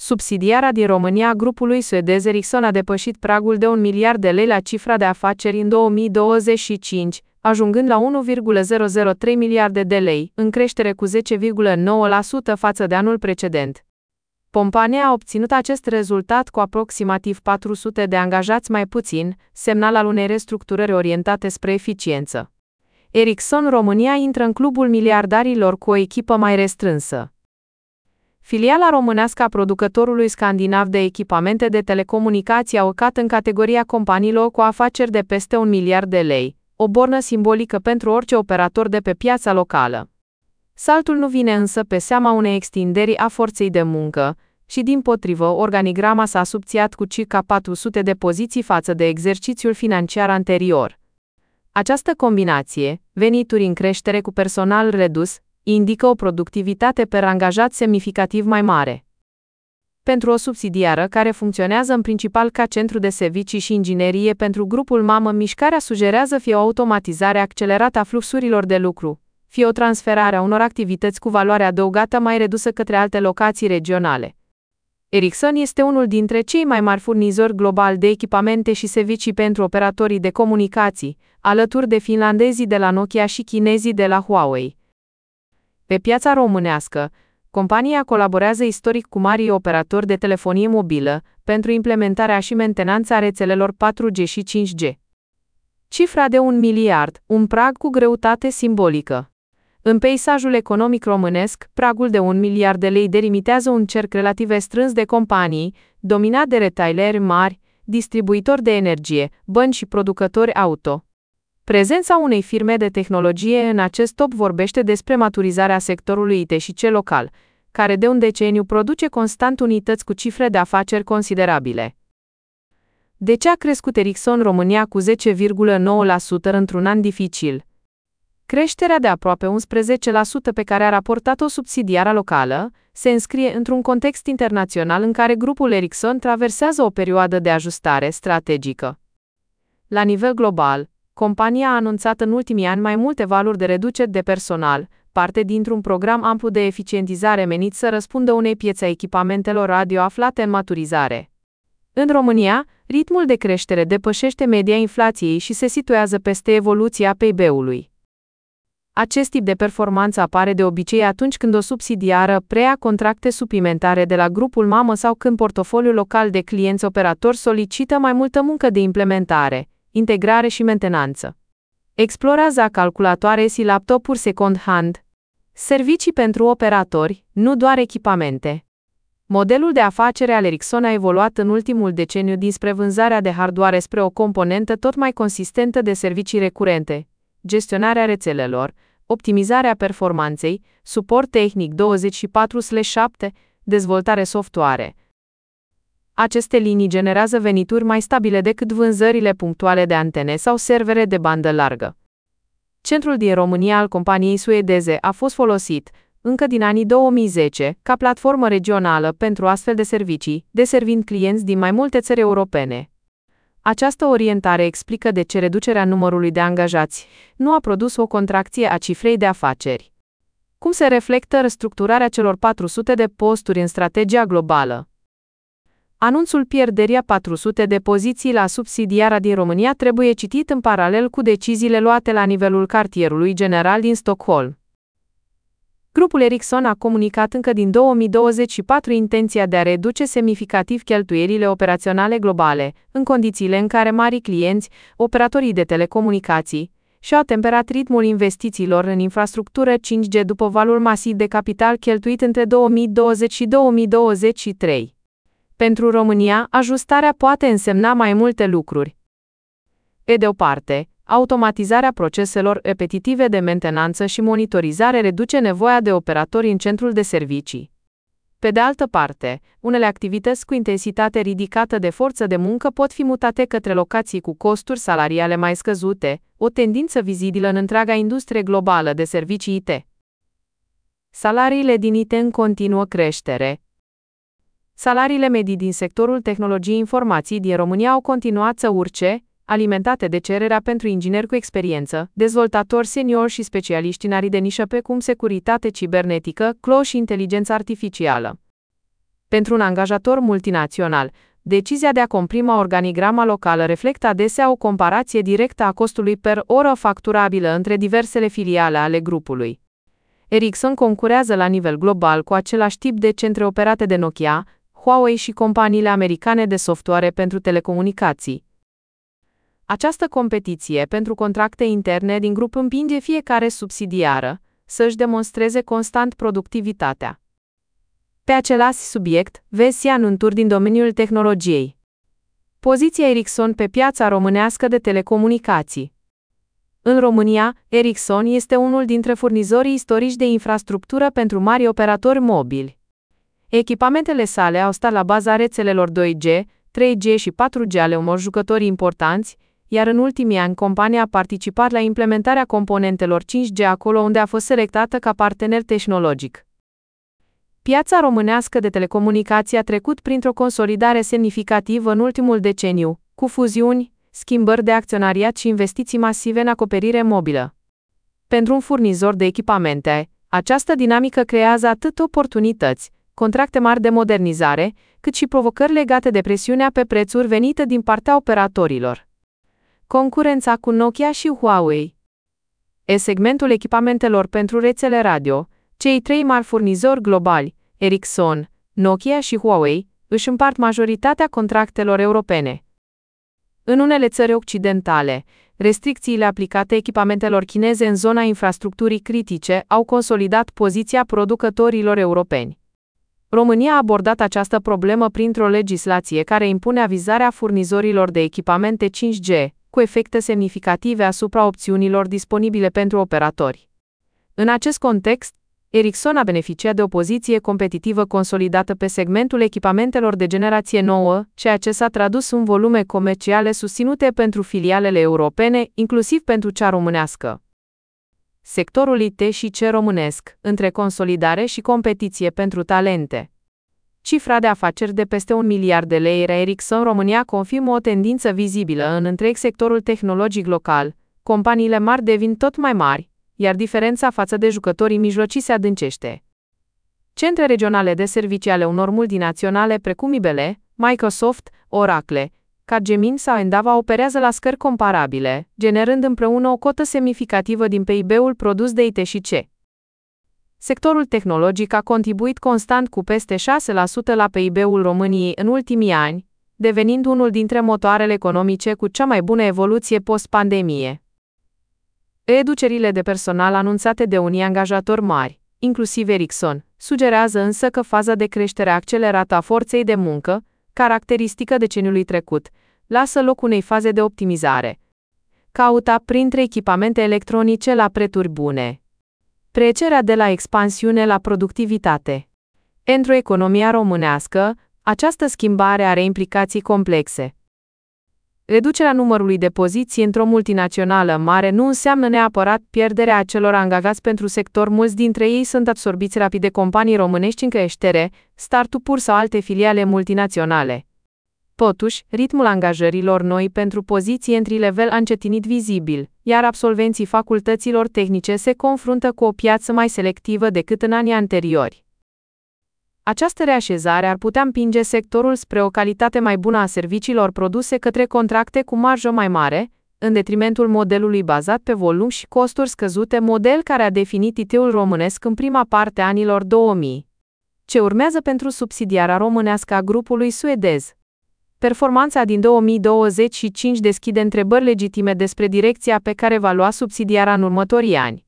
Subsidiara din România a grupului suedez Ericsson a depășit pragul de 1 miliard de lei la cifra de afaceri în 2025, ajungând la 1,003 miliarde de lei, în creștere cu 10,9% față de anul precedent. Compania a obținut acest rezultat cu aproximativ 400 de angajați mai puțin, semnal al unei restructurări orientate spre eficiență. Ericsson România intră în clubul miliardarilor cu o echipă mai restrânsă. Filiala românească a producătorului scandinav de echipamente de telecomunicații a urcat în categoria companiilor cu afaceri de peste 1 miliard de lei, o bornă simbolică pentru orice operator de pe piața locală. Saltul nu vine însă pe seama unei extinderi a forței de muncă, și dimpotrivă organigrama s-a subțiat cu circa 400 de poziții față de exercițiul financiar anterior. Această combinație, venituri în creștere cu personal redus, indică o productivitate per angajat semnificativ mai mare. Pentru o subsidiară care funcționează în principal ca centru de servicii și inginerie pentru grupul mamă, mișcarea sugerează fie o automatizare accelerată a fluxurilor de lucru, fie o transferare a unor activități cu valoare adăugată mai redusă către alte locații regionale. Ericsson este unul dintre cei mai mari furnizori globali de echipamente și servicii pentru operatorii de comunicații, alături de finlandezii de la Nokia și chinezii de la Huawei. Pe piața românească, compania colaborează istoric cu marii operatori de telefonie mobilă pentru implementarea și mentenanța rețelelor 4G și 5G. Cifra de 1 miliard, un prag cu greutate simbolică. În peisajul economic românesc, pragul de 1 miliard de lei delimitează un cerc relativ restrâns de companii, dominat de retaileri mari, distribuitori de energie, bănci și producători auto. Prezența unei firme de tehnologie în acest top vorbește despre maturizarea sectorului IT și cel local, care de un deceniu produce constant unități cu cifre de afaceri considerabile. De ce a crescut Ericsson România cu 10,9% într-un an dificil? Creșterea de aproape 11% pe care a raportat-o subsidiara locală se înscrie într-un context internațional în care grupul Ericsson traversează o perioadă de ajustare strategică. La nivel global, compania a anunțat în ultimii ani mai multe valuri de reduceri de personal, parte dintr-un program amplu de eficientizare menit să răspundă unei piețe a echipamentelor radio aflate în maturizare. În România, ritmul de creștere depășește media inflației și se situează peste evoluția PIB-ului. Acest tip de performanță apare de obicei atunci când o subsidiară preia contracte suplimentare de la grupul mamă sau când portofoliul local de clienți operatori solicită mai multă muncă de implementare, integrare și mentenanță. Explorează calculatoare și laptopuri second-hand. Servicii pentru operatori, nu doar echipamente. Modelul de afacere al Ericsson a evoluat în ultimul deceniu dinspre vânzarea de hardware spre o componentă tot mai consistentă de servicii recurente, gestionarea rețelelor, optimizarea performanței, suport tehnic 24/7, dezvoltare software. Aceste linii generează venituri mai stabile decât vânzările punctuale de antene sau servere de bandă largă. Centrul din România al companiei suedeze a fost folosit, încă din anii 2010, ca platformă regională pentru astfel de servicii, deservind clienți din mai multe țări europene. Această orientare explică de ce reducerea numărului de angajați nu a produs o contracție a cifrei de afaceri. Cum se reflectă restructurarea celor 400 de posturi în strategia globală? Anunțul pierderii a 400 de poziții la subsidiara din România trebuie citit în paralel cu deciziile luate la nivelul cartierului general din Stockholm. Grupul Ericsson a comunicat încă din 2024 intenția de a reduce semnificativ cheltuielile operaționale globale, în condițiile în care mari clienți, operatorii de telecomunicații, și-au temperat ritmul investițiilor în infrastructură 5G după valul masiv de capital cheltuit între 2020 și 2023. Pentru România, ajustarea poate însemna mai multe lucruri. Pe de o parte, automatizarea proceselor repetitive de mentenanță și monitorizare reduce nevoia de operatori în centrul de servicii. Pe de altă parte, unele activități cu intensitate ridicată de forță de muncă pot fi mutate către locații cu costuri salariale mai scăzute, o tendință vizibilă în întreaga industrie globală de servicii IT. Salariile din IT în continuă creștere. Salariile medii din sectorul tehnologiei informației din România au continuat să urce, alimentate de cererea pentru ingineri cu experiență, dezvoltatori senior și specialiști în arii de nișă precum securitate cibernetică, cloud și inteligență artificială. Pentru un angajator multinațional, decizia de a comprima organigrama locală reflectă adesea o comparație directă a costului per oră facturabilă între diversele filiale ale grupului. Ericsson concurează la nivel global cu același tip de centre operate de Nokia, Huawei și companiile americane de software pentru telecomunicații. Această competiție pentru contracte interne din grup împinge fiecare subsidiară să-și demonstreze constant productivitatea. Pe același subiect, vezi anunțuri din domeniul tehnologiei. Poziția Ericsson pe piața românească de telecomunicații. În România, Ericsson este unul dintre furnizorii istorici de infrastructură pentru mari operatori mobili. Echipamentele sale au stat la baza rețelelor 2G, 3G și 4G ale unor jucători importanți, iar în ultimii ani compania a participat la implementarea componentelor 5G acolo unde a fost selectată ca partener tehnologic. Piața românească de telecomunicații a trecut printr-o consolidare semnificativă în ultimul deceniu, cu fuziuni, schimbări de acționariat și investiții masive în acoperire mobilă. Pentru un furnizor de echipamente, această dinamică creează atât oportunități, contracte mari de modernizare, cât și provocări legate de presiunea pe prețuri venită din partea operatorilor. Concurența cu Nokia și Huawei. Segmentul echipamentelor pentru rețele radio, cei trei mari furnizori globali, Ericsson, Nokia și Huawei, își împart majoritatea contractelor europene. În unele țări occidentale, restricțiile aplicate echipamentelor chineze în zona infrastructurii critice au consolidat poziția producătorilor europeni. România a abordat această problemă printr-o legislație care impune avizarea furnizorilor de echipamente 5G, cu efecte semnificative asupra opțiunilor disponibile pentru operatori. În acest context, Ericsson a beneficiat de o poziție competitivă consolidată pe segmentul echipamentelor de generație nouă, ceea ce s-a tradus în volume comerciale susținute pentru filialele europene, inclusiv pentru cea românească. Sectorul IT și C românesc, între consolidare și competiție pentru talente. Cifra de afaceri de peste 1 miliard de lei a Ericsson România confirmă o tendință vizibilă în întreg sectorul tehnologic local. Companiile mari devin tot mai mari, iar diferența față de jucătorii mijlocii se adâncește. Centre regionale de servicii ale unor multinaționale precum IBM, Microsoft, Oracle, Capgemini sau Endava operează la scări comparabile, generând împreună o cotă semnificativă din PIB-ul produs de IT și C. Sectorul tehnologic a contribuit constant cu peste 6% la PIB-ul României în ultimii ani, devenind unul dintre motoarele economice cu cea mai bună evoluție post-pandemie. Reducerile de personal anunțate de unii angajatori mari, inclusiv Ericsson, sugerează însă că faza de creștere accelerată a forței de muncă, caracteristică deceniului trecut, lasă loc unei faze de optimizare. Cauta printre echipamente electronice la prețuri bune. Trecerea de la expansiune la productivitate. Într-o economie românească, această schimbare are implicații complexe. Reducerea numărului de poziții într-o multinațională mare nu înseamnă neapărat pierderea acelor angajați pentru sector. Mulți dintre ei sunt absorbiți rapid de companii românești în creștere, start-up-uri sau alte filiale multinaționale. Totuși, ritmul angajărilor noi pentru poziții entry-level a încetinit vizibil, iar absolvenții facultăților tehnice se confruntă cu o piață mai selectivă decât în anii anteriori. Această reașezare ar putea împinge sectorul spre o calitate mai bună a serviciilor produse către contracte cu marjă mai mare, în detrimentul modelului bazat pe volum și costuri scăzute, model care a definit IT-ul românesc în prima parte a anilor 2000. Ce urmează pentru subsidiara românească a grupului suedez? Performanța din 2025 deschide întrebări legitime despre direcția pe care va lua subsidiara în următorii ani.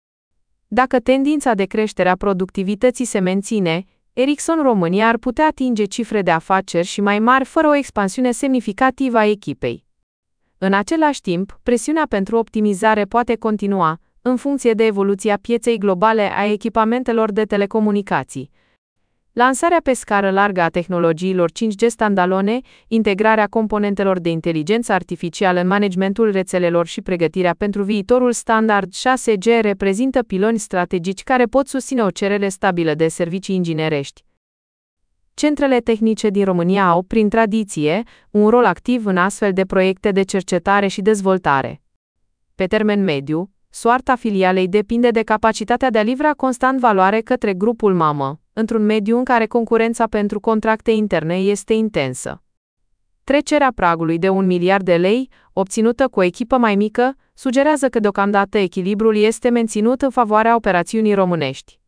Dacă tendința de creștere a productivității se menține, Ericsson România ar putea atinge cifre de afaceri și mai mari fără o expansiune semnificativă a echipei. În același timp, presiunea pentru optimizare poate continua, în funcție de evoluția pieței globale a echipamentelor de telecomunicații. Lansarea pe scară largă a tehnologiilor 5G standalone, integrarea componentelor de inteligență artificială în managementul rețelelor și pregătirea pentru viitorul standard 6G reprezintă piloni strategici care pot susține o cerere stabilă de servicii inginerești. Centrele tehnice din România au, prin tradiție, un rol activ în astfel de proiecte de cercetare și dezvoltare. Pe termen mediu, soarta filialei depinde de capacitatea de a livra constant valoare către grupul mamă. într-un mediu în care concurența pentru contracte interne este intensă. Trecerea pragului de 1 miliard de lei, obținută cu o echipă mai mică, sugerează că deocamdată echilibrul este menținut în favoarea operațiunii românești.